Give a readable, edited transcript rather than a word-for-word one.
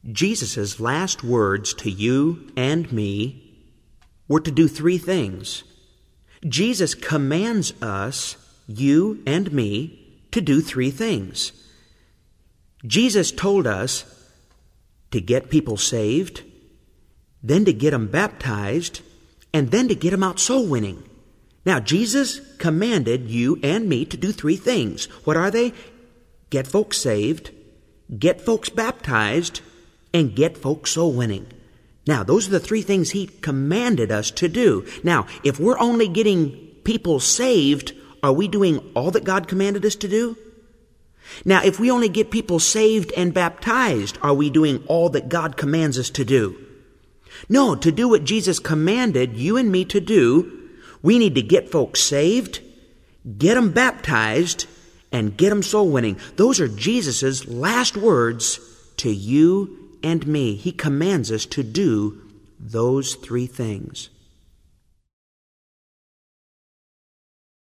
Jesus' last words to you and me were to do three things. Jesus commands us, you and me, to do three things. Jesus told us to get people saved, then to get them baptized, and then to get them out soul winning. Now, Jesus commanded you and me to do three things. What are they? Get folks saved, get folks baptized, and get folks soul winning. Now, those are the three things He commanded us to do. Now, if we're only getting people saved, are we doing all that God commanded us to do? Now, if we only get people saved and baptized, are we doing all that God commands us to do? No, to do what Jesus commanded you and me to do, we need to get folks saved, get them baptized, and get them soul winning. Those are Jesus' last words to you and me. He commands us to do those three things.